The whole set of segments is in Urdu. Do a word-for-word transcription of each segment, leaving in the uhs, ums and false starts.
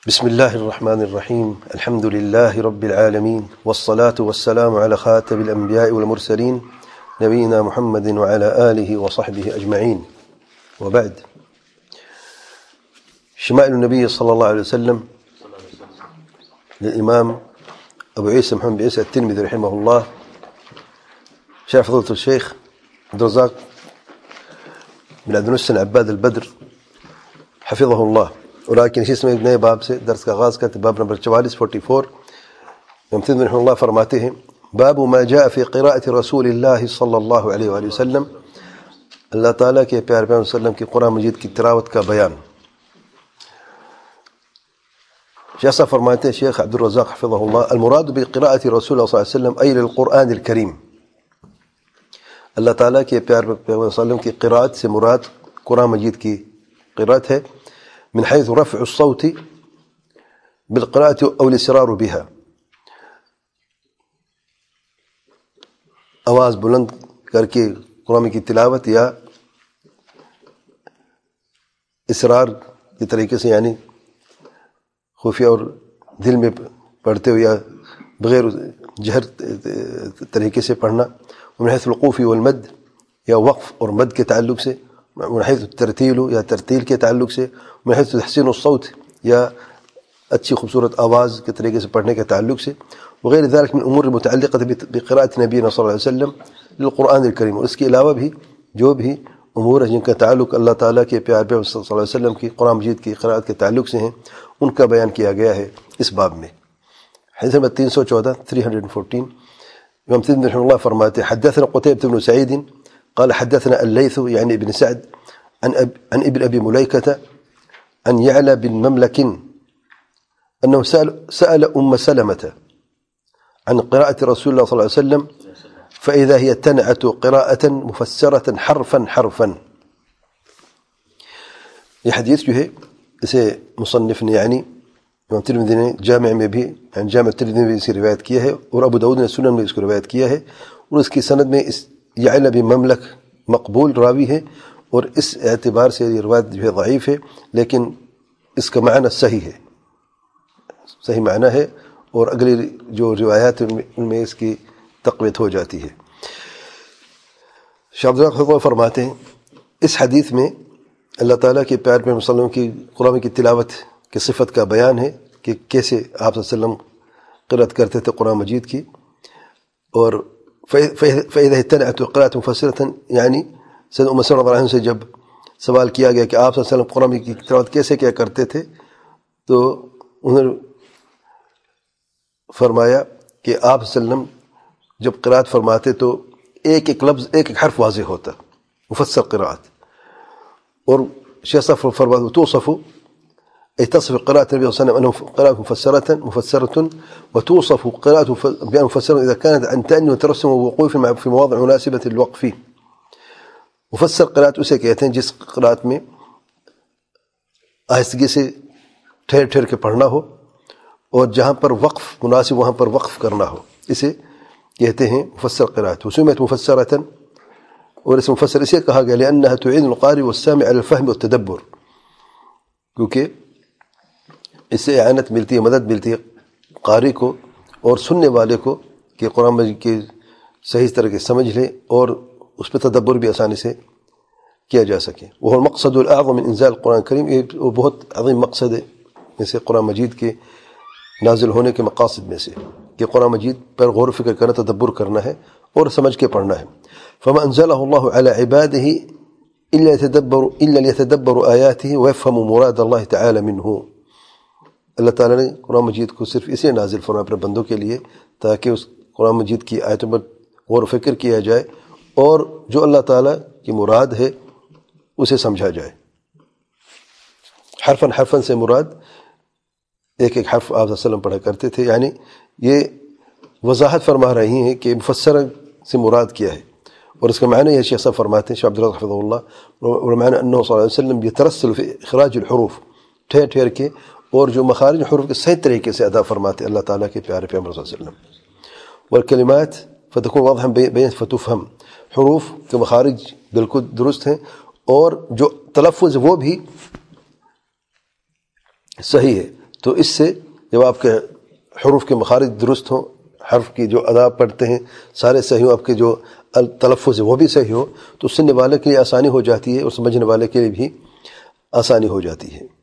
بسم الله الرحمن الرحيم. الحمد لله رب العالمين، والصلاة والسلام على خاتم الأنبياء والمرسلين نبينا محمد وعلى آله وصحبه أجمعين، وبعد. شمائل النبي صلى الله عليه وسلم للإمام أبو عيسى محمد بن عيسى الترمذي رحمه الله، شيخ فضيلة الشيخ عبد الرزاق بن عبد المحسن عباد البدر حفظه الله. ولكن اسی میں نئے باب سے درس کا آغاز کرتے، باب نمبر چوالیس فورٹی فور. امام رحمہ اللہ فرماتے ہیں: باب ما جاء فی قراءۃ رسول اللہ صلی اللہ علیہ وآلہ وسلم، اللہ تعالیٰ کے پیارے پیغمبر صلی اللہ علیہ وسلم کی قرآن مجید کی تلاوت کا بیان. جیسا فرماتے ہیں شیخ عبد الرزاق حفظہ اللہ: المراد بقراءۃ رسول اللہ صلی اللہ علیہ وسلم ای للقرآن الکریم، اللہ تعالیٰ کے پیارے پیغمبر صلی اللہ علیہ وسلم کی قراءت سے مراد قرآن مجید کی قراءت ہے. من حيث رفع الصوت بالقراءة أو الإصرار بها، آواز بلند کر کے قرآن کی تلاوت یا اصرار کے طریقے سے، یعنی خفیہ اور دل میں پڑھتے ہوئے یا بغیر جہر طریقے سے پڑھنا. من حيث الوقوف والمد، یا وقف اور مد کے تعلق سے. من حيث الترتیل، یا ترتیل کے تعلق سے. من حيث تحسین الصوت، یا اچھی خوبصورت آواز کے طریقے سے پڑھنے کے تعلق سے. وغیر ذلك من امور متعلقة بقراءة نبینا صلی اللہ علیہ وسلم للقرآن الکریم، اور اس کے علاوہ بھی جو بھی امور ہیں جن کا تعلق اللہ تعالیٰ کے پیارے پیغمبر صلی اللہ علیہ وسلم کی قرآن مجید کی قراءت کے تعلق سے ہیں، ان کا بیان کیا گیا ہے اس باب میں. حدیث نمبر تین سو چودہ تھری ہنڈریڈ فورٹین. امام ترمذی رحمہ اللہ فرماتے ہیں: حدثنا قتيبة بن سعيد قال حدثنا الليث يعني ابن سعد عن أب عن ابن أبي مليكة عن يعلى بن مملك أنه سأل, سأل أم سلمة عن قراءة رسول الله صلى الله عليه وسلم فإذا هي تنعت قراءة مفسرة حرفا حرفا. یہ حدیث جو ہے اسے مصنف نے یعنی امام ترمذی نے جامع میں بھی، یعنی جامع ترمذی میں بھی اسے روایت کیا ہے، اور ابو داؤد نے سنن میں اس کو روایت کیا ہے، اور اس کی سند میں اس یعلى بن مملک مقبول راوی ہے، اور اس اعتبار سے یہ روایت جو ہے ضعیف ہے، لیکن اس کا معنی صحیح ہے، صحیح معنی ہے، اور اگلی جو روایات ان میں اس کی تقویت ہو جاتی ہے. شاہ عبد الرزاق فرماتے ہیں اس حدیث میں اللہ تعالیٰ کے پیارے پیغمبر صلی اللہ علیہ وسلم کی قرآن کی تلاوت کی صفت کا بیان ہے کہ کیسے آپ صلی اللہ علیہ وسلم قرأت کرتے تھے قرآن مجید کی. اور فَإِذَا اجْتَنَعَتْ قِرَاءَةٌ مُفَسِّرَةً، یعنی سید ام سلمہ رضی اللہ عنہ سے جب سوال کیا گیا کہ آپ صلی اللہ علیہ وسلم قرآن کی تلاوت کیسے کیا کرتے تھے، تو انہوں نے فرمایا کہ آپ صلی اللہ علیہ وسلم جب قرأت فرماتے تو ایک ایک لفظ ایک ایک حرف واضح ہوتا، مفسر قرأت. اور شیخ صاحب فرماتے توصف أي تصف قراءة النبي صلى الله عليه وسلم أنه قراءة مفسرة مفسرة وتوصف قراءة بأن مفسرة إذا كانت عن تأني وترسم ووقوف في مواضع مناسبة للوقف. مفسر قراءت اسے کہتے ہیں جس قراءت میں آہستگی سے ٹھہر ٹھہر کے پڑھنا ہو، اور جہاں پر وقف مناسب وہاں پر وقف کرنا ہو، اسے کہتے ہیں مفسر قراءت. وسميت مفسرة، اور اس مفسر اسے کہا گیا لأنها تعين القارئ والسامع على الفهم والتدبر، کیونکہ اس سے اعانت ملتی ہے، مدد ملتی ہے قاری کو اور سننے والے کو کہ قرآن مجید کی صحیح طرح کے سمجھ لیں اور اس پہ تدبر بھی آسانی سے کیا جا سکے. وہ المقصد الاعظم من انزال القرآن الکریم، یہ وہ بہت عظیم مقصد ہے جیسے قرآن مجید کے نازل ہونے کے مقاصد میں سے کہ قرآن مجید پر غور و فکر کرنا، تدبر کرنا ہے اور سمجھ کے پڑھنا ہے. فما انزله الله على عباده الا يتدبر الا ليتدبروا آياته ويفهموا مراد الله تعالى منه. اللہ تعالیٰ نے قرآن مجید کو صرف اسے نازل فرمایا اپنے بندوں کے لیے تاکہ اس قرآن مجید کی آیتوں پر غور و فکر کیا جائے اور جو اللہ تعالیٰ کی مراد ہے اسے سمجھا جائے. حرفاً حرفاً سے مراد ایک ایک حرف آپ صلی اللہ علیہ وسلم پڑھا کرتے تھے، یعنی یہ وضاحت فرما رہی ہیں کہ مفسر سے مراد کیا ہے. اور اس کا معنی یہ شیخ صاحب فرماتے ہیں شاہ عبد الرزاق حفظہ اللہ، والمعنی انه صلی اللہ علیہ وسلم يترسل في اخراج الحروف، ٹھہر ٹھہر کے اور جو مخارج حروف کے صحیح طریقے سے ادا فرماتے اللہ تعالیٰ کے پیارے پیغمبر صلی اللہ علیہ وسلم. والکلمات فتكون واضحا بین فتفهم، حروف کے مخارج بالکل درست ہیں اور جو تلفظ وہ بھی صحیح ہے تو اس سے جب آپ کے حروف کے مخارج درست ہوں، حرف کی جو ادا پڑھتے ہیں سارے صحیح ہوں، آپ کے جو تلفظ ہے وہ بھی صحیح ہو، تو سننے والے کے لیے آسانی ہو جاتی ہے اور سمجھنے والے کے لیے بھی آسانی ہو جاتی ہے۔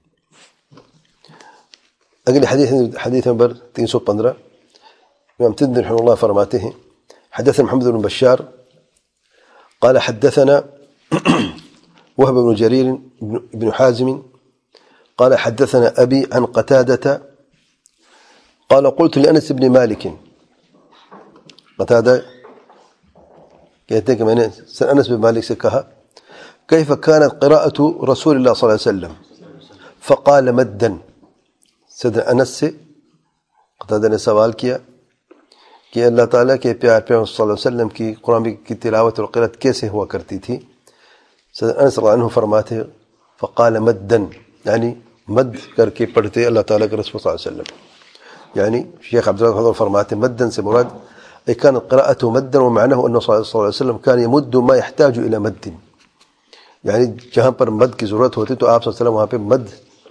اگلی حدیث حدیث نمبر تین سو پندرہ، امام ترمذی رحمہ اللہ فرماتے ہیں حدثنا محمد بن بشار قال حدثنا وهب بن جرير بن حازم قال حدثنا أبي عن قتادة قال قلت لأنس بن مالك، قتادة کہتے ہیں کہ میں نے انس بن مالک سے کہا كيف كانت قراءة رسول الله صلى الله عليه وسلم فقال مدا، صدر انس سے قتادہ نے سوال کیا کہ اللہ تعالیٰ کے پیار پیغمبر صلی اللہ علیہ وسلم کی قرآن کی تلاوت اور قرأت کیسے ہوا کرتی تھی؟ صدر انس رضی اللہ عنہ فرماتے فقال مدن، یعنی مد کر کے پڑھتے اللہ تعالیٰ کے رسول صلی اللہ علیہ وسلم، یعنی شیخ عبداللہ فرماتے مدن سے مراد كانت قراءته مدا ومعناه أنه صلى الله عليه وسلم كان يمد ما يحتاج إلى مد، یعنی جہاں پر مد کی ضرورت ہوتی تو آپ صلی اللہ علیہ وسلم وہاں پہ مد،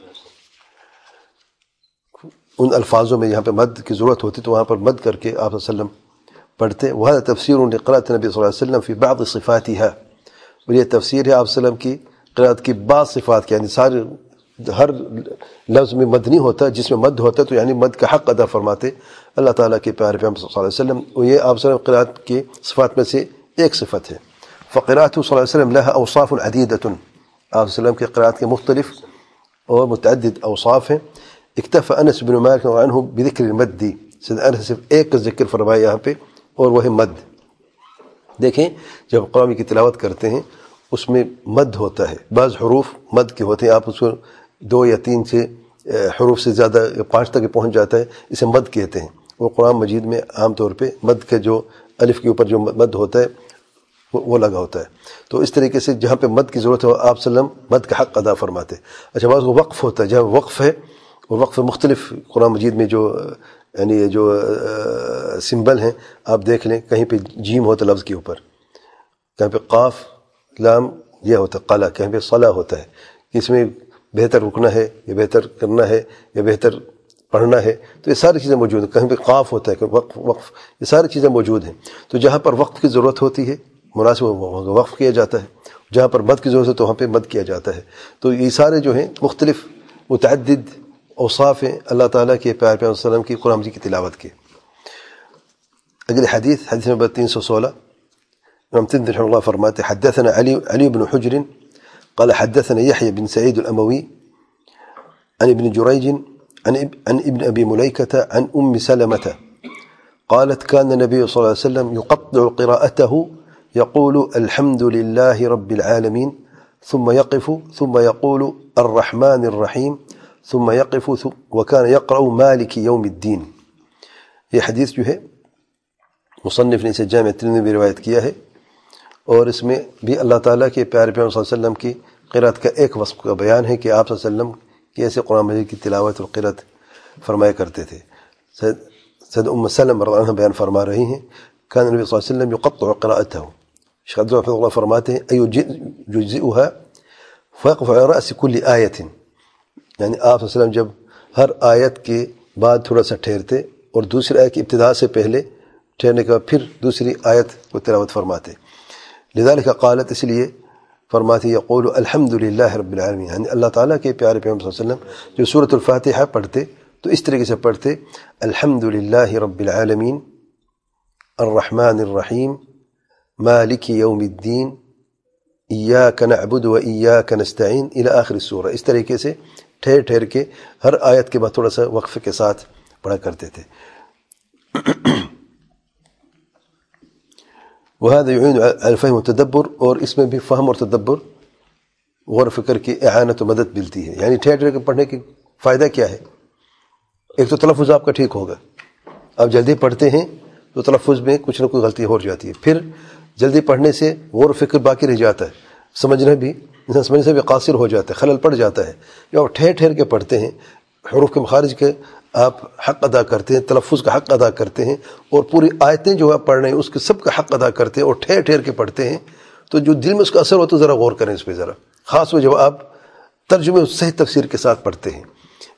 ان الفاظوں میں یہاں پہ مد کی ضرورت ہوتی تو وہاں پر مد کر کے آپ صلی اللہ علیہ وسلم پڑھتے۔ وهذا تفسير لقراءة النبي صلی اللہ علیہ وسلم في بعض صفاتها، اور یہ تفسیر ہے آپ صلی اللہ علیہ وسلم کی قراءت کی بعض صفات کی، یعنی سارے ہر لفظ میں مد نہیں ہوتا، جس میں مد ہوتا تو یعنی مد کا حق ادا فرماتے اللہ تعالیٰ کے پیارے پیغمبر صلی اللہ علیہ وسلم، اور یہ آپ صلی اللہ علیہ وسلم قراءت کی صفات میں سے ایک صفت ہے۔ فقراءته صلی اللہ علیہ وسلم لها اوصاف عدیدۃ، آپ صلی اللہ علیہ وسلم کی قراءت کے مختلف اور متعدد اوصاف ہیں۔ اکتفى انس بن مالک عنہ بذکر المد، سید انس صرف ایک کا ذکر فرمایا یہاں پہ اور وہ ہے مد۔ دیکھیں جب قرآن کی تلاوت کرتے ہیں اس میں مد ہوتا ہے، بعض حروف مد کے ہوتے ہیں، آپ اس کو دو یا تین سے حروف سے زیادہ پانچ تک پہنچ جاتا ہے، اسے مد کہتے ہیں۔ وہ قرآن مجید میں عام طور پہ مد کے جو الف کے اوپر جو مد ہوتا ہے وہ لگا ہوتا ہے، تو اس طریقے سے جہاں پہ مد کی ضرورت ہے آپ صلی اللہ علیہ وسلم مد کا حق ادا فرماتے۔ اچھا بعض کو وقف ہوتا ہے، جہاں وقف ہے اور وقف مختلف قرآن مجید میں جو یعنی جو سمبل ہیں آپ دیکھ لیں، کہیں پہ جیم ہوتا ہے لفظ کے اوپر، کہیں پہ قاف لام یہ ہوتا ہے قلع، کہیں پہ صلا ہوتا ہے، اس میں بہتر رکنا ہے یا بہتر کرنا ہے یا بہتر پڑھنا ہے، تو یہ ساری چیزیں موجود ہیں، کہیں پہ قاف ہوتا ہے کہ وقف وقف یہ ساری چیزیں موجود ہیں۔ تو جہاں پر وقت کی ضرورت ہوتی ہے مناسب وقف کیا جاتا ہے، جہاں پر مد کی ضرورت ہے تو وہاں پہ مد کیا جاتا ہے۔ تو یہ سارے جو ہیں مختلف متعدد اوصاف ہیں اللہ تعالیٰ کے پیارے پیغمبر صلی اللہ علیہ وسلم کی قرآن کی تلاوت کے۔ اگلی حدیث حدیث نمبر تین سو سولہ، امام ترمذی رحمہ اللہ فرماتے حدثنا علی علی بن حجر قال حدثنا يحيى بن سعيد الأموي عن ابن جريج عن عن ابن أبي مليكة عن أم سلمة قالت كان النبي صلى الله عليه وسلم يقطع قراءته يقول الحمد لله رب العالمين ثم يقف ثم يقول الرحمن الرحيم ثم يقف وكان يقرأ مالك يوم الدين۔ یہ حدیث جو ہے مصنف نے اسے جامع ترمذی میں روایت کیا ہے، اور اس میں بھی اللہ تعالیٰ کے پیارے پیغمبر صلی اللہ علیہ وسلم کی قرأت کا ایک وصف کا بیان ہے کہ آپ صلی اللہ علیہ وسلم کیسے قرآن مجید کی تلاوت اور قرأت فرمایا کرتے تھے۔ سید ام سلمہ رضی اللہ عنہ بیان فرما رہی ہیں کان نبی صلی اللہ علیہ وسلم یقطع قراءته، شیخ عبداللہ اللہ فرماتے ہیں ایجزئها فيقف على رأس كل آیت، یعنی آپ صلی اللہ علیہ وسلم جب ہر آیت کے بعد تھوڑا سا ٹھہرتے اور دوسری آیت کی ابتدا سے پہلے ٹھہرنے کے بعد پھر دوسری آیت کو تلاوت فرماتے۔ لذلك قالت، اس لیے فرماتی یقول الحمد للہ رب العالمین، یعنی اللہ تعالیٰ کے پیارے پیغمبر صلی اللہ علیہ وسلم جو سورۃ الفاتحہ پڑھتے تو اس طریقے سے پڑھتے الحمد للہ رب العالمین الرحمن الرحیم مالک یوم الدین ایاک نعبد و ایاک نستعین الی آخر السورہ، اس طریقے سے ٹھہر ٹھہر کے ہر آیت کے بعد تھوڑا سا وقفے کے ساتھ پڑھا کرتے تھے۔ وهذا يعين على الفهم والتدبر، اور اس میں بھی فہم اور تدبر غور و فکر کی اعانت و مدد ملتی ہے۔ یعنی ٹھہر ٹھہر کے پڑھنے کی فائدہ کیا ہے؟ ایک تو تلفظ آپ کا ٹھیک ہوگا، آپ جلدی پڑھتے ہیں تو تلفظ میں کچھ نہ کوئی غلطی ہو جاتی ہے، پھر جلدی پڑھنے سے غور و فکر باقی رہ جاتا ہے، سمجھنا بھی انسان سمجھنے سے بھی قاصر ہو جاتا ہے، خلل پڑ جاتا ہے۔ جب آپ ٹھہر ٹھہر کے پڑھتے ہیں، حروف کے مخارج کے آپ حق ادا کرتے ہیں، تلفظ کا حق ادا کرتے ہیں، اور پوری آیتیں جو آپ پڑھ رہے ہیں اس کے سب کا حق ادا کرتے ہیں اور ٹھہر ٹھہر کے پڑھتے ہیں، تو جو دل میں اس کا اثر ہوتا ہے ذرا غور کریں اس پہ ذرا، خاص طور جب آپ ترجمے صحیح تفسیر کے ساتھ پڑھتے ہیں۔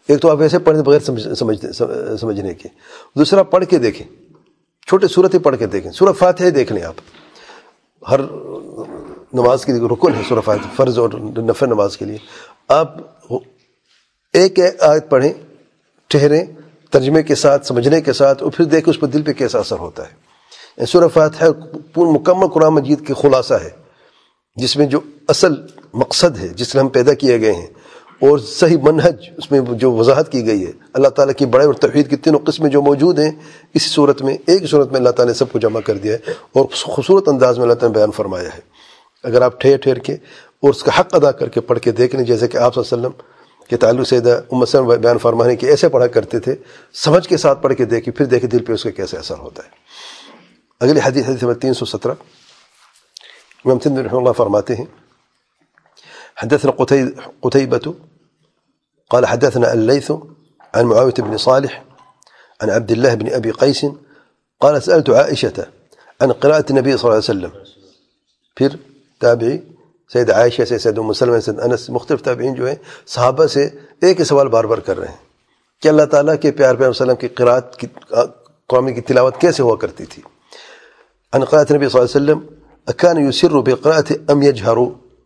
ایک تو آپ ایسے پڑھیں بغیر سمجھنے سمجھنے کے، دوسرا پڑھ کے دیکھیں، چھوٹے صورتیں پڑھ کے دیکھیں. سورہ فاتحہ دیکھ لیں آپ، ہر نماز کی رکن ہے سورہ فاتحہ، فرض اور نفل نماز کے لیے. آپ ایک آیت پڑھیں، ٹھہریں، ترجمے کے ساتھ، سمجھنے کے ساتھ، اور پھر دیکھیں اس پر دل پہ کیسا اثر ہوتا ہے. سورہ فاتحہ پورا مکمل قرآن مجید کے خلاصہ ہے، جس میں جو اصل مقصد ہے جس میں ہم پیدا کیے گئے ہیں، اور صحیح منہج اس میں جو وضاحت کی گئی ہے، اللہ تعالیٰ کی بڑائی اور توحید کی تینوں قسمیں جو موجود ہیں، اسی صورت میں ایک صورت میں اللہ تعالیٰ نے سب کو جمع کر دیا ہے، اور خوبصورت انداز میں اللہ تعالیٰ نے بیان فرمایا ہے. اگر آپ ٹھہر ٹھہر کے اور اس کا حق ادا کر کے پڑھ کے دیکھ لیں، جیسے کہ آپ صلی اللہ علیہ وسلم کے تعلق سیدہ ام سلمہ بیان فرمانے کہ ایسے پڑھا کرتے تھے، سمجھ کے ساتھ پڑھ کے دیکھیں، پھر دیکھیں دل پہ اس کا کیسے اثر ہوتا ہے. اگلی حدیث حدیث نمبر تین سو سترہ، امام ترمذی رحمہ اللہ فرماتے ہیں حدثنا قتيبة قال حدثنا الليث عن معاوية بن صالح عن عبد الله بن أبي قيس قال سألت عائشة عن قراءة النبي صلى الله عليه وسلم. پھر تابعی سید عائشہ سے، سید ام سلمہ سے، سید انس، مختلف تابعین جو ہیں صحابہ سے ایک ہی سوال بار بار کر رہے ہیں کہ اللہ تعالیٰ کے پیار پیغمبر صلی اللہ علیہ وسلم کی قراءت کی قرآن کی تلاوت کیسے ہوا کرتی تھی. عن قراءة النبي صلی اللہ علیہ وسلم اکان یسر بقراءة ام یجہر،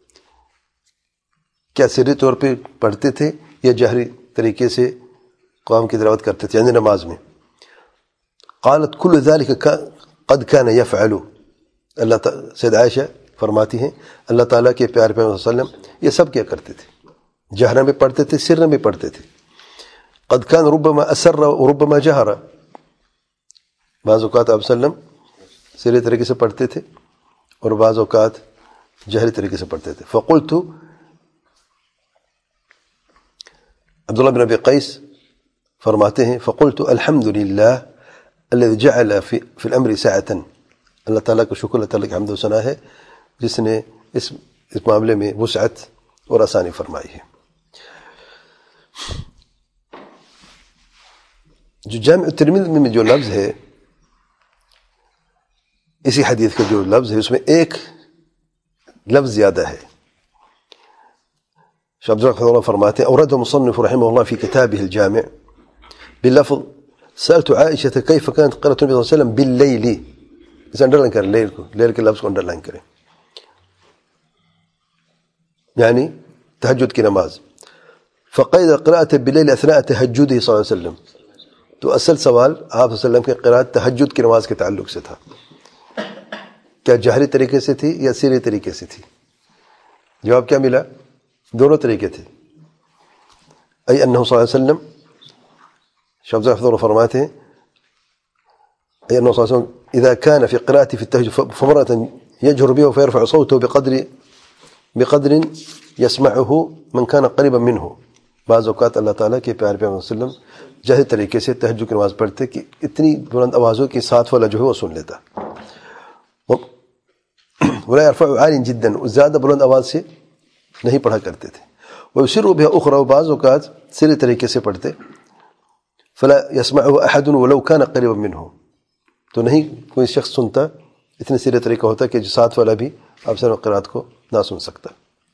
کیا سری طور پہ پڑھتے تھے یا جہری طریقے سے قرآن کی تلاوت کرتے تھے یعنی نماز میں. قالت کل ذلك قد كان يفعل، اللہ تعالیٰ سید عائشہ فرماتی ہیں اللہ تعالیٰ کے پیارے پیغمبر صلی اللہ علیہ وسلم یہ سب کیا کرتے تھے، جہرا میں پڑھتے تھے، سرا میں پڑھتے تھے. قد كان ربما اسر وربما جہر، بعض اوقات آپ صلی اللہ علیہ وسلم سری طریقے سے پڑھتے تھے اور بعض اوقات جہری طریقے سے پڑھتے تھے. فقلت، عبداللہ بن ابی قیس فرماتے ہیں فقلت الحمد للہ الذي جعل في في الامر ساعة، اللہ تعالیٰ کو شکر، اللہ تعالیٰ کی حمد و ثنا ہے جس نے اس اس معاملے میں وسعت اور آسانی فرمائی ہے. جو جامع ترمذی میں جو لفظ ہے، اسی حدیث کا جو لفظ ہے، اس میں ایک لفظ زیادہ ہے. شیخ عبد الرحمن اللہ فرماتے ہیں اورد مصنف رحمه الله في كتابه الجامع باللفظ سألت عائشة كيف كانت قراءة النبي صلى الله عليه وسلم بالليل، اس انڈرلائن کریں، لیل کو، لیل کے لفظ کو انڈرلائن کریں، یعنی تہجد کی نماز. فقید قراءة باللیل اثناء تہجده صلی اللہ علیہ وسلم، تو اصل سوال آپ صلی اللہ علیہ وسلم کی قراءت تہجد کی نماز کے تعلق سے تھا، کیا جہری طریقے سے تھی یا سری طریقے سے تھی؟ جواب کیا ملا؟ دونوں طریقے تھے. ای انہ صلی اللہ علیہ وسلم، شیخ حفظ اللہ فرماتے ہیں ای انہ صلی اللہ علیہ وسلم اذا كان في قراءته في التهجد فمرة يجهر به فيرفع صوته بقدر بقدر يسمعه من كان قريبا منه. بعض اوقات اللہ تعالیٰ کے پیارے پیغمبر صلی اللہ علیہ وسلم جہری طریقے سے تہجد کی نماز پڑھتے کہ اتنی بلند آوازوں کے ساتھ والا جو ہے وہ سن لیتا، ولا يرفع عال جدا، زیادہ بلند آواز سے نہیں پڑھا کرتے تھے. ويسر بها اخرى، بعض اوقات سری طریقے سے پڑھتے، فلا يسمعه احد ولو كان قريبا منه، تو نہیں کوئی شخص سنتا، اتنے سیرے طریقہ ہوتا کہ جو ساتھ والا بھی آپ سے قرات کو نہ سن سکتا.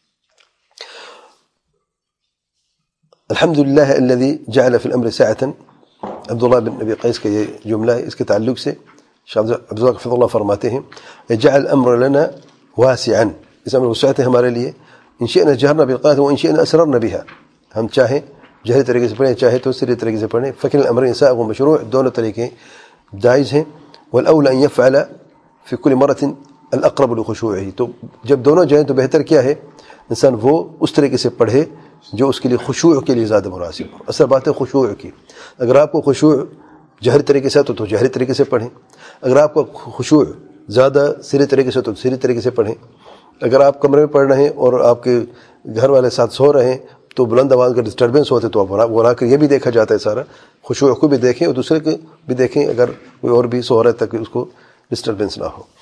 الحمد للہ الذي جعل في الامر ساعة، عبداللہ بن ابی قیس کا یہ جملہ ہے، اس کے تعلق سے شیخ عبداللہ حفظ اللہ فرماتے ہیں جعل الامر لنا واسعا، اس امر وسعت ہے ہمارے لیے. ان شئنا جہرنا بالقراءة وان شئنا اسررنا بها، ہم چاہیں جہری طریقے سے پڑھیں، چاہے تو سری طریقے سے پڑھیں. فکر الامرین سائغ و مشروع، دونوں طریقے جائز ہیں. والاولى ان يفعل في كل مرة الاقرب لخشوعه، تو جب دونوں جائیں تو بہتر کیا ہے انسان وہ اس طریقے سے پڑھے جو اس کے لیے خشوع کے لیے زیادہ مناسب ہو. اصل بات ہے خشوع کی. اگر آپ کو خشوع جہری طریقے سے تو تو جہری طریقے سے پڑھیں، اگر آپ کو خشوع زیادہ سری طریقے سے تو سری طریقے سے پڑھیں. اگر آپ کمرے میں پڑھ رہے ہیں اور آپ کے گھر والے ساتھ سو رہے ہیں تو بلند آواز کا ڈسٹربنس ہوتے تو آپ بلا کر یہ بھی دیکھا جاتا ہے سارا، خشوع کو بھی دیکھیں اور دوسرے کو بھی دیکھیں اگر کوئی اور بھی سو رہا ہے تاکہ اس کو ڈسٹربنس نہ ہو.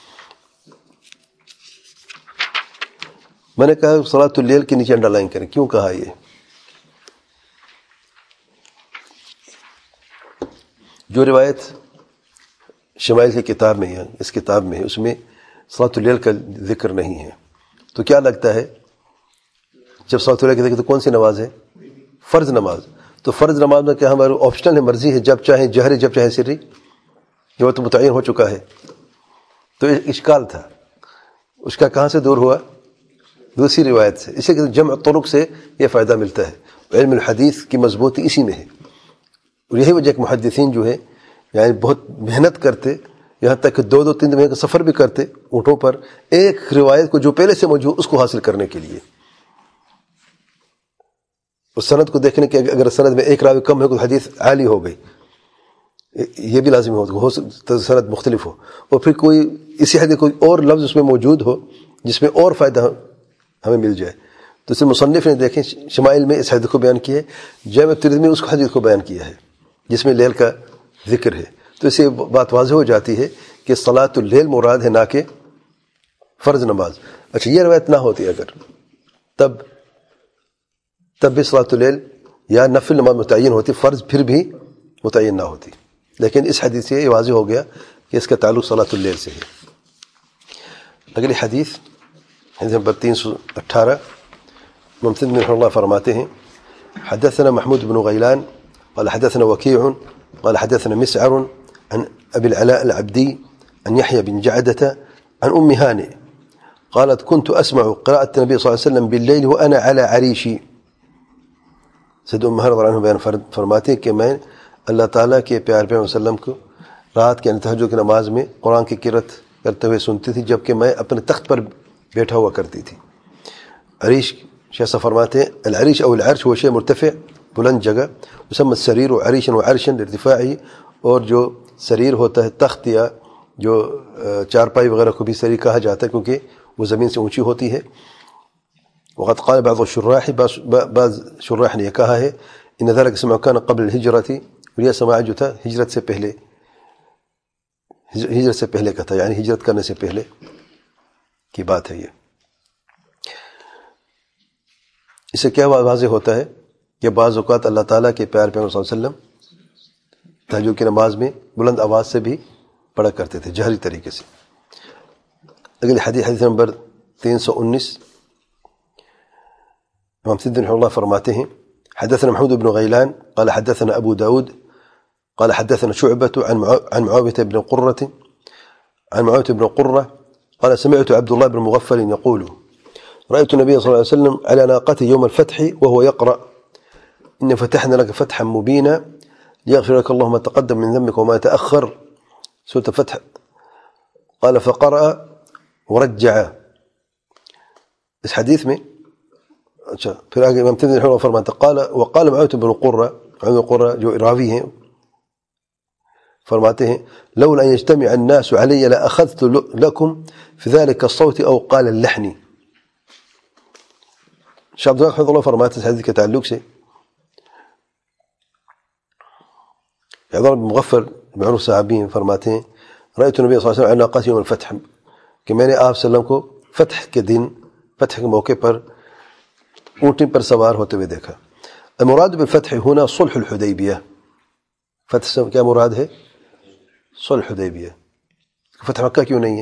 میں نے کہا صلاۃ اللیل کے نیچے انڈر لائن کریں، کیوں کہا یہ؟ جو روایت شمائل کی کتاب میں ہے، اس کتاب میں ہے، اس میں صلاۃ اللیل کا ذکر نہیں ہے. تو کیا لگتا ہے جب صلاۃ اللیل کا ذکر تو کون سی نماز ہے؟ فرض نماز. تو فرض نماز میں کیا ہمارا آپشنل ہے، مرضی ہے، جب چاہیں جہری جب چاہیں سری، یہ وہ تو متعین ہو چکا ہے. تو اشکال تھا، اس کا کہاں سے دور ہوا؟ دوسری روایت سے. اسی کے جمع طرق سے یہ فائدہ ملتا ہے. علم الحدیث کی مضبوطی اسی میں ہے. اور یہی وجہ کہ محدثین جو ہے یعنی بہت محنت کرتے، یہاں تک کہ دو دو تین مہینے کا سفر بھی کرتے اونٹوں پر، ایک روایت کو جو پہلے سے موجود اس کو حاصل کرنے کے لیے. اس سند کو دیکھنے کے اگر سند میں ایک راوی کم ہے تو حدیث عالی ہو گئی، یہ بھی لازمی ہو ہو سکتا ہے سند مختلف ہو، اور پھر کوئی اسی حدیث کوئی اور لفظ اس میں موجود ہو جس میں اور فائدہ ہمیں مل جائے. تو اس مصنف نے دیکھیں شمائل میں اس حدیث کو بیان کیا ہے، جامع ترمذی میں اس حدیث کو بیان کیا ہے جس میں لیل کا ذکر ہے. تو اس سے بات واضح ہو جاتی ہے کہ صلاۃ اللیل مراد ہے، نہ کہ فرض نماز. اچھا یہ روایت نہ ہوتی اگر تب تب بھی صلاۃ اللیل یا نفل نماز متعین ہوتی، فرض پھر بھی متعین نہ ہوتی. لیکن اس حدیث سے یہ واضح ہو گیا کہ اس کا تعلق صلاۃ اللیل سے ہے. اگلی حدیث حدیث نمبر تین سو اٹھارہ. ممتن رحمہ اللہ فرماتے ہیں حدثنا محمود بن غیلان قال حدثنا وكيع قال حدثنا مسعر عن أبي العلاء العبدي عن يحيى بن جعدة عن أم هانئ قالت كنت أسمع قراءة النبي صلى الله عليه وسلم بالليل وأنا على عريشي. سید ام ہانئ رضی اللہ عنہ بیان فرماتے ہیں کہ میں اللہ تعالیٰ کے پیار پیغمبر صلی اللہ علیہ وسلم کو رات کے تہجد کی نماز میں قرآن کی قرأت کرتے ہوئے سنتی تھی جبکہ میں اپنے تخت پر بیٹھا ہوا کرتی تھی. عریش شیخ فرماتے ہیں العریش او العرش وہ شیء مرتفع بلند جگہ، مسمى السریر و عریشا و عرشا لارتفاعه، اور جو سریر ہوتا ہے تخت یا جو چارپائی وغیرہ کو بھی سریر کہا جاتا ہے کیونکہ وہ زمین سے اونچی ہوتی ہے. وقد قال بعض الشراح بعض شراح نے یہ کہا ہے ان ذلك سمع كان قبل الهجرة، اور یہ سماع جو تھا ہجرت سے پہلے ہجرت سے پہلے کا تھا، یعنی ہجرت کرنے سے پہلے کی بات ہے. یہ اس سے کیا واضح ہوتا ہے کہ بعض اوقات اللہ تعالیٰ کے پیار پیغمبر صلی اللہ علیہ وسلم تہجد کی نماز میں بلند آواز سے بھی پڑھا کرتے تھے، جہری طریقے سے. اگلی حدیث حدیث نمبر تین سو انیس. امام سیدی رحمہ اللہ فرماتے ہیں حدثنا محمود بن غیلان قال حدثنا ابو داود قال حدثنا شعبة عن عن معاوية بن قرة عن معاوية بن قرة قال سمعت عبد الله بن مغفل يقول رأيت النبي صلى الله عليه وسلم على ناقته يوم الفتح وهو يقرأ إن فتحنا لك فتحا مبينا ليغفر لك الله ما تقدم من ذنبك وما تأخر، سورة الفتح. قال فقرأ ورجع. اس حدیث میں اچھا پھر آگے امام ترمذی رحمہ اللہ فرماتا قال وقال معاوية بن قرة، معاوية بن قرة جو راوی ہیں فرماتے ہیں لولا ان يجتمع الناس علي لاخذت لكم في ذلك الصوت او قال اللحن. شاہ عبد الرحمن اللہ فرماتے ہیں حدیث کے تعلق سے عبداللہ بن مغفر معروف صحابی ہیں فرماتے ہیں رأيت النبي صلی اللہ علیہ وسلم على ناقته يوم الفتح، کہ میں نے آپ صلی اللہ علیہ وسلم کو فتح کے دن فتح کے موقع پر اونٹنی پر سوار ہوتے ہوئے دیکھا. المراد بالفتح هنا صلح الحدیبیہ. فتح سے کیا مراد ہے؟ صلح حدیبیہ. فتح مکہ کیوں نہیں ہے؟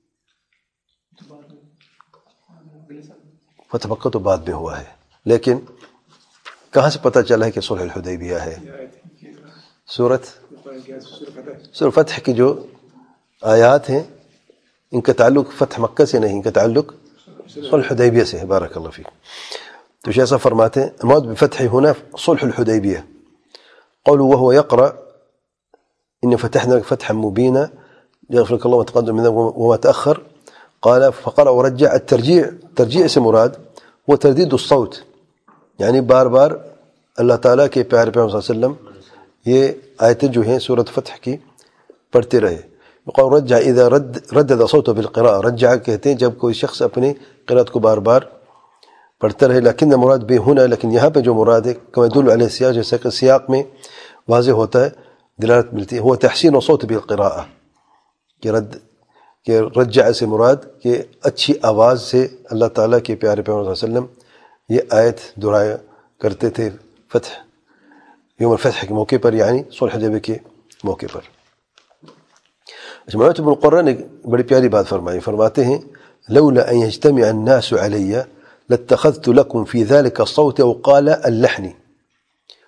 فتح مکہ تو بعد میں ہوا ہے، لیکن کہاں سے پتہ چلا ہے کہ صلح الحدیبیہ ہے؟ سورت سورہ فتح کی جو آیات ہیں ان کا تعلق فتح مکہ سے نہیں، ان کا تعلق صلح حدیبیہ سے ہے. بارک اللہ فیک. تو شیخ صاحب فرماتے ہیں المراد بالفتح هنا صلح الحدیبیہ. قوله وهو يقرأ إن فتحنا لك فتحا مبينا ليغفر لك الله ما تقدم من ذنبك وما تأخر. قال فقرأ ورجع. الترجيع ترجيع سے مراد وہ تردید الصوت، یعنی بار بار اللہ تعالیٰ کے پیارے پیغمبر صلی اللہ علیہ وسلم یہ آیتیں جو ہیں سورۃ فتح کی پڑھتے رہے. وقال رجع اذا رد ردد صوته بالقراءة. رجع کہتے ہیں جب کوئی شخص اپنی قرأت کو بار بار پڑھتا رہے. لیکن مراد بے ہونا، لیکن یہاں پہ جو مراد ہے کما يدل علیہ السیاق، جیسا کہ سیاق میں واضح ہوتا ہے دلالت ملتی ہے، وہ تحسین الصوت بالقراءة، کہ رد کہ رجع سے مراد کہ اچھی آواز سے اللہ تعالیٰ کے پیارے پیغمبر صلی اللہ علیہ وسلم یہ آیت دہرایا کرتے تھے فتح یوم الفتح کے موقع پر، یعنی صلح حدیبیہ کے موقع پر. معاویہ بن قرہ نے بڑی پیاری بات فرمائی، فرماتے ہیں لولا ان يجتمع الناس علي لاتخذت لكم في ذلك الصوت او قال اللحن.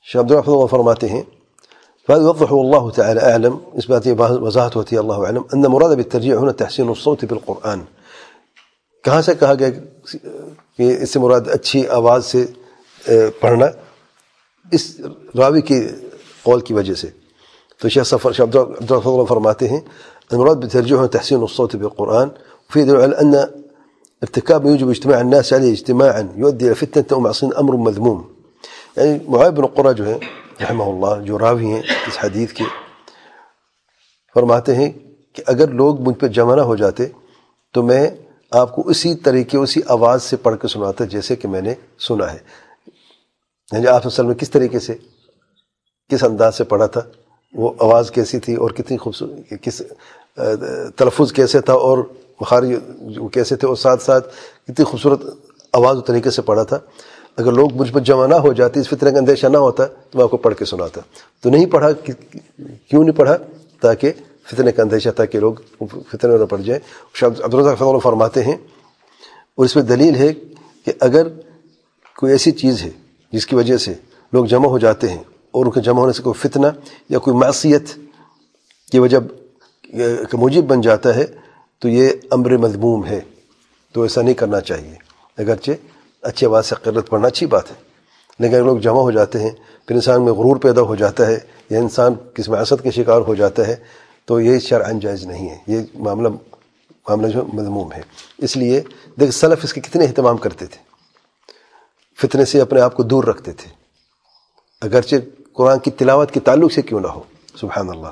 شیخ عبد الرحمن فرماتے ہیں فهذا يوضح والله تعالى أعلم اس بات یہ وضاحت ہوتی ہے اللہ اعلم ان مراد بالترجیع هنا تحسین الصوت بالقرآن. کہاں سے کہا گیا کہ اس سے مراد اچھی آواز سے پڑھنا؟ اس راوی کے قول کی وجہ سے. تو شیخ صفر شیخ عبد الرحمن فرماتے ہیں المراد بالترجیع هنا تحسین الصوت بالقرآن وفي دليل على ان ارتكاب ما يوجب اجتماع الناس عليه اجتماعا يؤدي الى فتنة او معصية امر مذموم. یعنی معاذ بن قرہ جو ہے رحمہ اللہ جو راوی ہیں اس حدیث کے، فرماتے ہیں کہ اگر لوگ مجھ پہ جمع نہ ہو جاتے تو میں آپ کو اسی طریقے اسی آواز سے پڑھ کے سناتا جیسے کہ میں نے سنا ہے. یعنی آپ اصل میں کس طریقے سے کس انداز سے پڑھا تھا، وہ آواز کیسی تھی اور کتنی خوبصورت، کس تلفظ کیسے تھا اور مخارج کیسے تھے، اور ساتھ ساتھ کتنی خوبصورت آواز و طریقے سے پڑھا تھا. اگر لوگ مجھ پر جمع نہ ہو جاتے، اس فطرے کا اندیشہ نہ ہوتا تو میں آپ کو پڑھ کے سناتا. تو نہیں پڑھا، کیوں نہیں پڑھا؟ تاکہ فتنے کا اندیشہ تھا کہ لوگ فتنے میں نہ پڑ جائیں. شیخ عبد الرزاق فرماتے ہیں اور اس میں دلیل ہے کہ اگر کوئی ایسی چیز ہے جس کی وجہ سے لوگ جمع ہو جاتے ہیں اور ان کے جمع ہونے سے کوئی فتنہ یا کوئی معصیت کی وجہ کا موجب بن جاتا ہے تو یہ امر مذموم ہے، تو ایسا نہیں کرنا چاہیے. اگرچہ اچھی آواز سے قرت پڑھنا اچھی بات ہے، لیکن اگر لوگ جمع ہو جاتے ہیں پھر انسان میں غرور پیدا ہو جاتا ہے یا انسان کس معصیت کے شکار ہو جاتا ہے تو یہ شرعاً جائز نہیں ہے، یہ معاملہ معاملہ جو مذموم ہے. اس لیے دیکھ سلف اس کے کتنے اہتمام کرتے تھے، فتنے سے اپنے آپ کو دور رکھتے تھے، اگرچہ قرآن کی تلاوت کے تعلق سے کیوں نہ ہو. سبحان اللہ.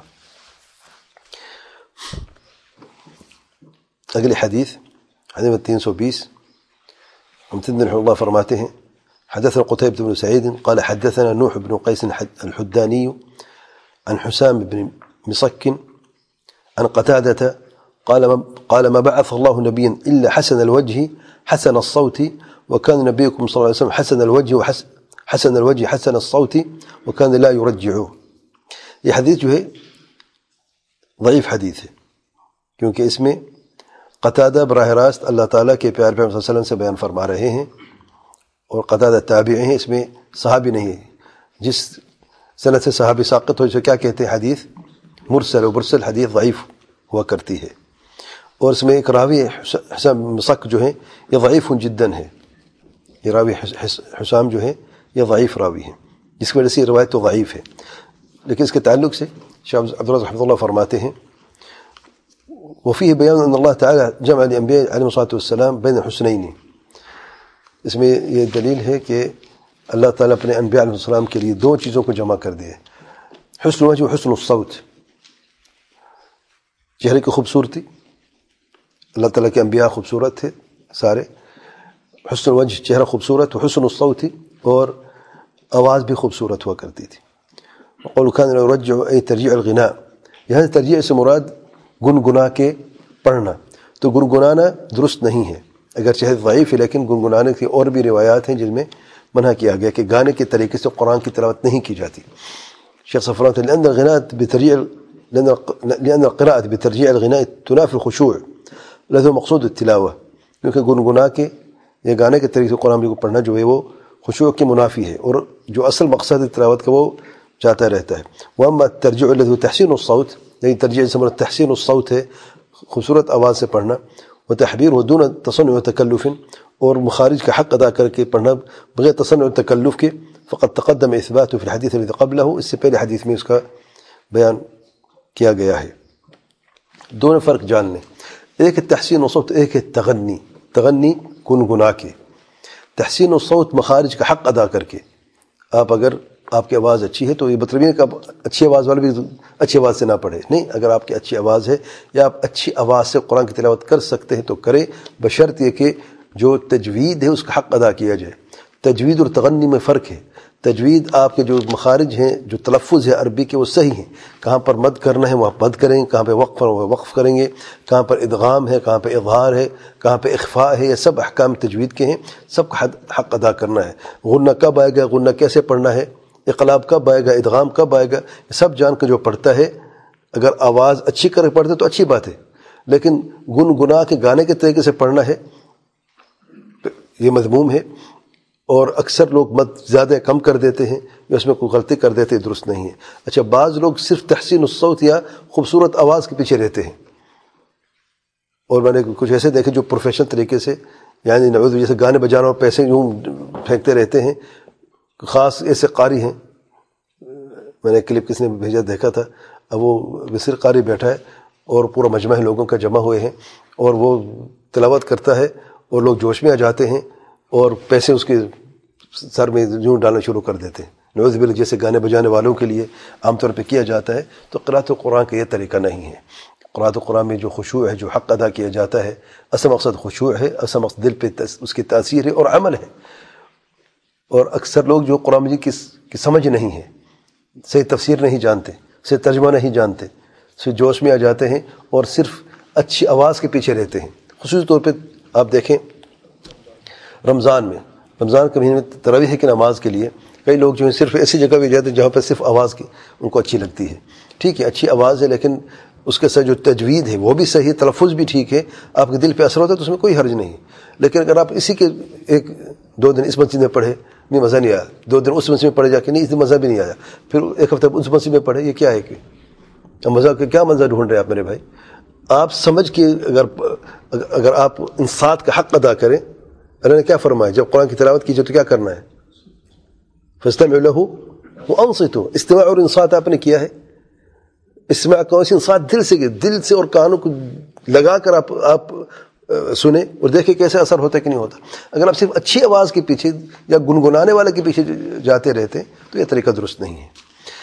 اگلی حدیث حدیث تین سو بیس امتدن رحمه الله فرماته ہیں حدثنا قتيبة بن سعيد قال حدثنا نوح بن قيس الحداني عن حسام بن مصك عن قتادة قال ما, قال ما بعث الله نبيا إلا حسن الوجه حسن الصوت وكان نبيكم صلى الله عليه وسلم حسن الوجه وحسن الوجه حسن الصوت وكان لا يرجعه. یہ حدیث جو ہے ضعیف حدیث ہے کیونکہ اس میں قتادہ براہ راست اللہ تعالیٰ کے پیار پیغمبر صلی اللہ علیہ وسلم سے بیان فرما رہے ہیں اور قتادہ تابعی ہیں، اس میں صحابی نہیں ہے. جس سند سے صحابی ساقط ہو اسے کیا کہتے ہیں؟ حدیث مرسل، و مرسل حدیث ضعیف ہوا کرتی ہے. اور اس میں ایک راوی حسام مصک جو ہیں یہ ضعیف جداً ہے، یہ راوی حسام جو ہے یہ ضعیف راوی ہیں جس کی وجہ سے یہ روایت تو ضعیف ہے. لیکن اس کے تعلق سے شیخ عبد الرزاق حفظہ اللہ فرماتے ہیں وفيه بيان ان اللہ تعالی جمع الانبیاء علیہ الصلوۃ والسلام بین الحسنین. اس میں یہ دلیل ہے کہ اللہ تعالیٰ اپنے انبیاء علیہ السلام کے لیے دو چیزوں کو جمع کر دیا، حسن الوجہ و حسن الصوت. چہرے کی خوبصورتی، اللہ تعالیٰ کے انبیاء خوبصورت تھے سارے، حسن الوجہ چہرہ خوبصورت، و حسن الصوت اور آواز بھی خوبصورت ہوا کرتی تھی. وقول كان يرجع اي ترجیع الغناء، یہاں ترجیع سے مراد گنگنا کے پڑھنا. تو گنگنانا درست نہیں ہے، اگرچہ ضعیف ہے لیکن گنگنانے کی اور بھی روایات ہیں جن میں منع کیا گیا کہ گانے کے طریقے سے قرآن کی تلاوت نہیں کی جاتی. شیخ صفران لأن الغناء بترجيع لأن القراءة بترجيع الغناء تنافي الخشوع الذي هو مقصود التلاوة، کیونکہ گنگنا کے یا گانے کے طریقے سے قرآن کو پڑھنا جو ہے وہ خشوع کے منافی ہے اور جو اصل مقصد تلاوت کا وہ چاہتا رہتا ہے. وأما الترجيع الذي هو تحسين الصوت، یعنی ترجیع سے مراد تحسین الصوت ہے، خوبصورت آواز سے پڑھنا، و تحبیر و دون تصنع و تکلف، اور مخارج کا حق ادا کر کے پڑھنا بغیر تصنع و تکلف کے. فقد تقدم اثبات فی الحدیث الذی قبلہ، اس سے پہلے حدیث میں اس کا بیان کیا گیا ہے. دونوں فرق جان لیں، ایک ہے تحسین الصوت، ایک ہے تغنی. تغنی گنگنا کے، تحسین الصوت مخارج کا حق ادا کر کے. آپ اگر آپ کی آواز اچھی ہے تو یہ مطلب نہیں کہ اچھی آواز والے بھی اچھی آواز سے نہ پڑھے، نہیں، اگر آپ کی اچھی آواز ہے یا آپ اچھی آواز سے قرآن کی تلاوت کر سکتے ہیں تو کریں، بشرط یہ کہ جو تجوید ہے اس کا حق ادا کیا جائے. تجوید اور تغنی میں فرق ہے. تجوید آپ کے جو مخارج ہیں، جو تلفظ ہے عربی کے وہ صحیح ہیں، کہاں پر مد کرنا ہے وہاں مد کریں، کہاں پہ وقف ہے وہ وقف کریں گے، کہاں پر ادغام ہے، کہاں پہ اظہار ہے، کہاں پہ اخفاء ہے، یہ سب احکام تجوید کے ہیں، سب کا حق ادا کرنا ہے. غنہ کب آئے گا، غنہ کیسے پڑھنا ہے، اقلاب کب آئے گا، ادغام کب آئے گا، یہ سب جان کے جو پڑھتا ہے، اگر آواز اچھی کر پڑھتے تو اچھی بات ہے، لیکن گنگنا کے گانے کے طریقے سے پڑھنا ہے یہ مذموم ہے. اور اکثر لوگ مد زیادہ کم کر دیتے ہیں یا اس میں کوئی غلطی کر دیتے ہیں، درست نہیں ہے۔ اچھا، بعض لوگ صرف تحسین الصوت یا خوبصورت آواز کے پیچھے رہتے ہیں، اور میں نے کچھ ایسے دیکھے جو پروفیشنل طریقے سے یعنی نعوذ جیسے گانے بجانا اور پیسے یوں پھینکتے رہتے ہیں۔ خاص ایسے قاری ہیں، میں نے کلپ کس نے بھیجا دیکھا تھا، اب وہ مصر قاری بیٹھا ہے اور پورا مجمع لوگوں کا جمع ہوئے ہیں اور وہ تلاوت کرتا ہے اور لوگ جوش میں آ جاتے ہیں اور پیسے اس کے سر میں یوں ڈالنا شروع کر دیتے ہیں۔ نعوذ باللہ، جیسے گانے بجانے والوں کے لیے عام طور پہ کیا جاتا ہے۔ تو قرأت قرآن کا یہ طریقہ نہیں ہے۔ قرأت قرآن میں جو خشوع ہے، جو حق ادا کیا جاتا ہے، اصل مقصد خشوع ہے، اصل مقصد دل پہ اس کی تاثیر ہے اور عمل ہے۔ اور اکثر لوگ جو قرآن مجید کی سمجھ نہیں ہے، صحیح تفسیر نہیں جانتے، صحیح ترجمہ نہیں جانتے، صرف جوش میں آ جاتے ہیں اور صرف اچھی آواز کے پیچھے رہتے ہیں۔ خصوصی طور پہ آپ دیکھیں رمضان میں، رمضان کے مہینے میں تراویح کی نماز کے لیے کئی لوگ جو ہیں صرف ایسی جگہ پہ جاتے ہیں جہاں پہ صرف آواز کی ان کو اچھی لگتی ہے۔ ٹھیک ہے، اچھی آواز ہے، لیکن اس کے ساتھ جو تجوید ہے وہ بھی صحیح، تلفظ بھی ٹھیک ہے، آپ کے دل پہ اثر ہوتا ہے تو اس میں کوئی حرج نہیں۔ لیکن اگر آپ اسی کے ایک دو دن اس مسجد میں پڑھے، نہیں مزہ نہیں آیا، دو دن اس مسجد میں پڑھے جا کے نہیں اس دن مزہ بھی نہیں آیا، پھر ایک ہفتہ اس مسجد میں پڑھے، یہ کیا ہے کہ مزہ کیا مزہ ڈھونڈ رہے آپ میرے بھائی؟ آپ سمجھ کے اگر اگر آپ انصات کا حق ادا کریں، اللہ نے کیا فرمایا جب قرآن کی تلاوت کیجیے تو کیا کرنا ہے؟ فاستمعوا له وانصتوا، استماع اور انصات آپ نے کیا ہے۔ استماع کون سی؟ انصات دل سے، دل سے اور کانوں کو لگا کر آپ آپ سنیں اور دیکھیں کیسے اثر ہوتا ہے کہ نہیں ہوتا۔ اگر آپ صرف اچھی آواز کے پیچھے یا گنگنانے والے کے پیچھے جاتے رہتے تو یہ طریقہ درست نہیں ہے۔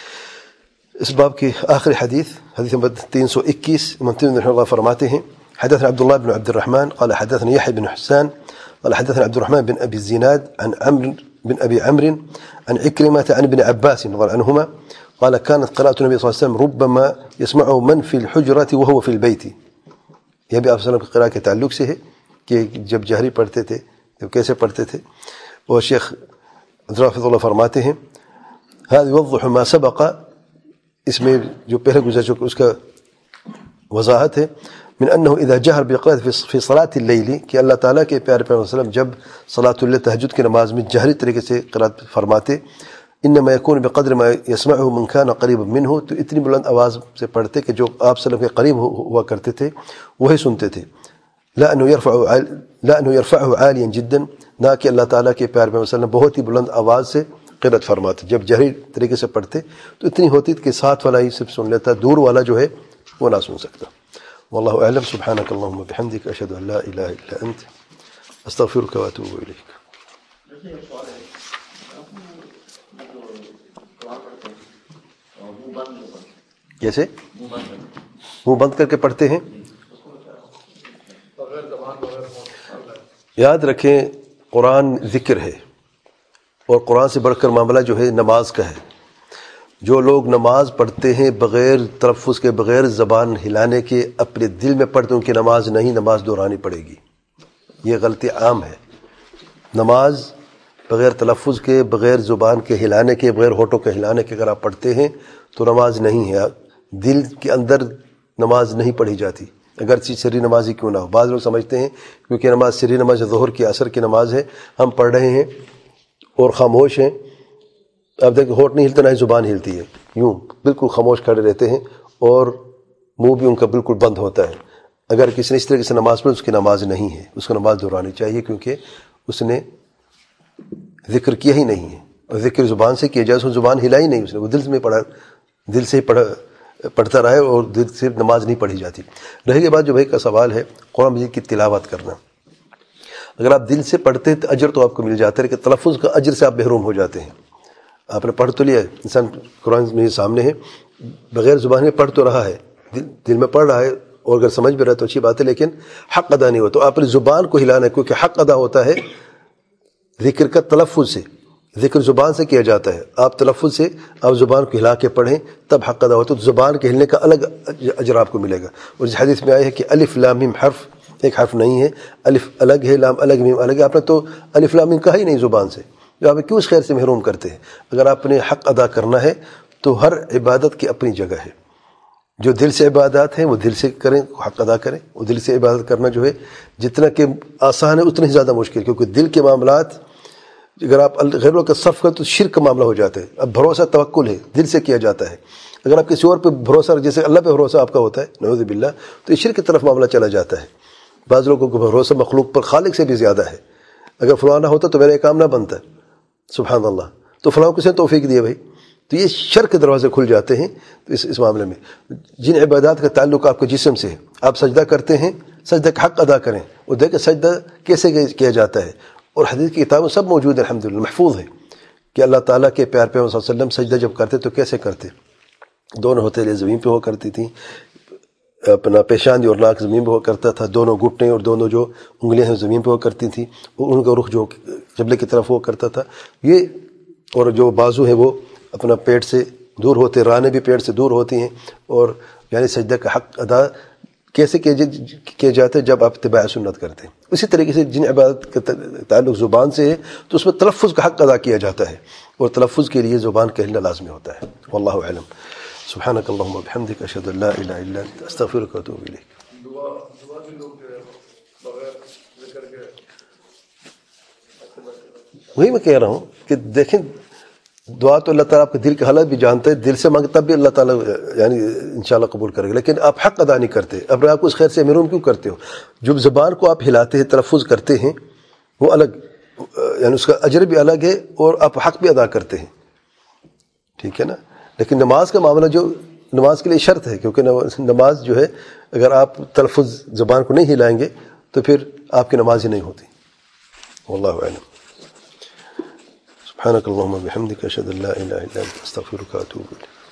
اس باب کی آخری حدیث، حدیث نمبر تین سو اکیس، امام ترمذی رحمہ اللہ فرماتے ہیں حدثنا عبد الله بن عبد الرحمن قال حدثنا يحيى بن حسان قال حدثنا عبد الرحمن بن أبي الزناد عن عمرو بن أبي عمرو عن عكرمة عن ابن عباس رضي الله عنهما قال كانت قراءة النبي صلى الله عليه وسلم ربما يسمعه من في الحجرة وهو في البيت۔ یہ بھی آپ صلی اللہ علیہ وسلم کی قراءت کے تعلق سے ہے کہ جب جہری پڑھتے تھے جب کیسے پڑھتے تھے۔ اور شیخ رافض اللہ فرماتے ہیں هذا يوضح ما سبق، اس میں جو پہلے گزر چکا اس کا وضاحت ہے، من انه اذا جهر بقراءة في صلاة الليل، کہ اللہ تعالیٰ کے پیارے پیغمبر صلی اللہ علیہ وسلم جب صلاۃ اللیل تہجد کی نماز میں جہری طریقے سے قراءت فرماتے، انما يكون بقدر ما يسمعه من كان قريبا منه، تو اتنی بلند آواز سے پڑھتے کہ جو آپ صلی اللہ علیہ وسلم کے قریب ہوا کرتے تھے وہی سنتے تھے۔ لا انه يرفع لا انه يرفعه عاليا جدا، نہ کہ اللہ تعالیٰ کے پیارے پیغمبر صلی اللہ علیہ وسلم بہت ہی بلند آواز سے قرأت فرماتے، جب جہری طریقے سے پڑھتے تو اتنی ہوتی کہ ساتھ والا ہی صرف سن لیتا، دور والا جو ہے وہ نہ سن سکتا۔ واللہ اعلم، سبحانک اللہم وبحمدک، اشہد ان لا الہ الا انت، استغفرک واتوب الیک۔ کیسے منہ بند کر کے پڑھتے ہیں؟ یاد رکھیں قرآن ذکر ہے اور قرآن سے بڑھ کر معاملہ جو ہے نماز کا ہے۔ جو لوگ نماز پڑھتے ہیں بغیر تلفظ کے، بغیر زبان ہلانے کے، اپنے دل میں پڑھتے ہیں، ان کی نماز نہیں، نماز دہرانی پڑے گی۔ یہ غلطی عام ہے۔ نماز بغیر تلفظ کے، بغیر زبان کے ہلانے کے، بغیر ہونٹوں کے ہلانے کے اگر آپ پڑھتے ہیں تو نماز نہیں ہے، دل کے اندر نماز نہیں پڑھی جاتی، اگرچہ سری نماز ہی کیوں نہ ہو۔ بعض لوگ سمجھتے ہیں کیونکہ نماز سری نماز ظہر کی، عصر کی نماز ہے، ہم پڑھ رہے ہیں اور خاموش ہیں، آپ دیکھیں ہونٹ نہیں ہلتا نہ ہی زبان ہلتی ہے، یوں بالکل خاموش کھڑے رہتے ہیں اور منہ بھی ان کا بالکل بند ہوتا ہے۔ اگر کسی نے اس طریقے سے نماز پڑھی اس کی نماز نہیں ہے، اس کو نماز دہرانی چاہیے، کیونکہ اس نے ذکر کیا ہی نہیں ہے، اور ذکر زبان سے کیا جائے، اس نے زبان ہلائی نہیں، اس نے وہ دل میں پڑھا، دل سے پڑھا پڑھتا رہے اور دل سے نماز نہیں پڑھی جاتی۔ رہے گی بات جو بھائی کا سوال ہے قرآن مجید کی تلاوت کرنا، اگر آپ دل سے پڑھتے ہیں تو اجر تو آپ کو مل جاتا ہے، لیکن تلفظ کا اجر سے آپ محروم ہو جاتے ہیں۔ آپ نے پڑھ تو لیا، انسان قرآن میرے سامنے ہے، بغیر زبان میں پڑھ تو رہا ہے، دل, دل میں پڑھ رہا ہے، اور اگر سمجھ بھی رہا تو اچھی بات ہے، لیکن حق ادا نہیں ہوا تو آپ نے زبان کو ہلانا ہے، کیونکہ حق ادا ہوتا ہے ذکر کا تلفظ سے، ذکر زبان سے کیا جاتا ہے، آپ تلفظ سے آپ زبان کو ہلا کے پڑھیں تب حق ادا ہوتا ہے، تو زبان کے ہلنے کا الگ اجر آپ کو ملے گا۔ اور اس حدیث میں آیا ہے کہ الف لام میم حرف ایک حرف نہیں ہے، الف الگ ہے، لام الگ، میم الگ ہے، آپ نے تو الف لام میم کہا ہی نہیں زبان سے، جو آپ کیوں اس خیر سے محروم کرتے ہیں؟ اگر آپ نے حق ادا کرنا ہے تو ہر عبادت کی اپنی جگہ ہے، جو دل سے عبادات ہیں وہ دل سے کریں، حق ادا کریں، وہ دل سے عبادت کرنا جو ہے جتنا کہ آسان ہے اتنا ہی زیادہ مشکل، کیونکہ دل کے معاملات اگر آپ غیروں کا صرف کریں تو شرک کا معاملہ ہو جاتا ہے. اب بھروسہ توکل ہے، دل سے کیا جاتا ہے. اگر آپ کسی اور پہ بھروسہ، جیسے اللہ پہ بھروسہ آپ کا ہوتا ہے نعوذ باللہ، تو یہ شرک کی طرف معاملہ چلا جاتا ہے. بعض لوگوں کو بھروسہ مخلوق پر خالق سے بھی زیادہ ہے. اگر فلاں نہ ہوتا تو میرا یہ کام نہ بنتا، سبحان اللہ، تو فلاں کس نے توفیق دی بھائی. تو یہ شرک کے دروازے کھل جاتے ہیں. تو اس اس معاملے میں جن عبادات کا تعلق آپ کے جسم سے ہے، آپ سجدہ کرتے ہیں، سجدہ کا حق ادا کریں، اور دیکھیں سجدہ کیسے کیا جاتا ہے. اور حدیث کی کتابوں سب موجود ہیں، الحمدللہ محفوظ ہے کہ اللہ تعالیٰ کے پیار پیغمبر صلی اللہ علیہ وسلم سجدہ جب کرتے تو کیسے کرتے. دونوں ہتھیلیاں زمین پہ ہوا کرتی تھیں، اپنا پیشانی اور ناک زمین پہ ہوا کرتا تھا، دونوں گھٹنے اور دونوں جو انگلیاں ہیں زمین پہ ہوا کرتی تھیں، اور ان کا رخ جو قبلے کی طرف ہوا کرتا تھا. یہ اور جو بازو ہیں وہ اپنا پیٹ سے دور ہوتے، رانے بھی پیٹ سے دور ہوتی ہیں. اور یعنی سجدہ کا حق ادا کیسے کیے جاتے ہیں؟ جب آپ اتباع سنت کرتے ہیں. اسی طریقے سے جن عبادت کا تعلق زبان سے ہے تو اس میں تلفظ کا حق ادا کیا جاتا ہے، اور تلفظ کے لیے زبان کہنا لازمی ہوتا ہے. واللہ اعلم. سبحانک اللہم وبحمدک، اشہد ان لا الہ الا انت، استغفرک واتوب الیک. دعا دعا بھی لوگ جو ہے بغیر ذکر کے، وہی میں کہہ رہا ہوں کہ دیکھیں دعا تو اللہ تعالیٰ آپ کے دل کے حالات بھی جانتے ہیں، دل سے مانگے تب بھی اللہ تعالیٰ یعنی انشاءاللہ قبول کرے گا. لیکن آپ حق ادا نہیں کرتے. اب آپ اس خیر سے محروم کیوں کرتے ہو؟ جو زبان کو آپ ہلاتے ہیں، تلفظ کرتے ہیں، وہ الگ، یعنی اس کا اجر بھی الگ ہے اور آپ حق بھی ادا کرتے ہیں، ٹھیک ہے نا. لیکن نماز کا معاملہ جو نماز کے لیے شرط ہے، کیونکہ نماز جو ہے اگر آپ تلفظ زبان کو نہیں ہلائیں گے تو پھر آپ کی نماز ہی نہیں ہوتی. واللہ اعلم. سبحانك اللهم وبحمدك، اشهد ان لا اله الا انت، استغفرك واتوب اليك.